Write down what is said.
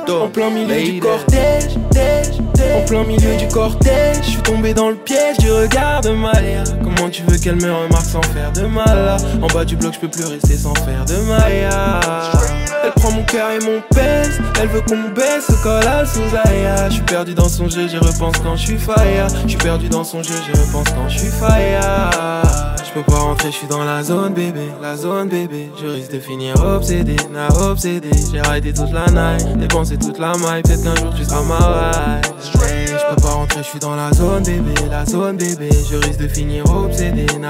En plein milieu du cortège, en plein milieu du cortège, je suis tombé dans le piège du regard de Maya. Comment tu veux qu'elle me remarque sans faire de mal là? En bas du bloc je peux plus rester sans faire de Maya. Elle prend mon cœur et mon pèse, elle veut qu'on baisse au collal sous Zaya. Je suis perdu dans son jeu, j'y repense quand je suis fire. Je suis perdu dans son jeu, j'y repense quand je suis fire. Je peux pas rentrer, je suis dans la zone bébé, la zone bébé. Je risque de finir obsédé, obsédé. J'ai raidé toute la night, dépensé toute la maille. Peut-être qu'un jour tu seras ma wife. Je peux pas rentrer, je suis dans la zone bébé, la zone bébé. Je risque de finir obsédé,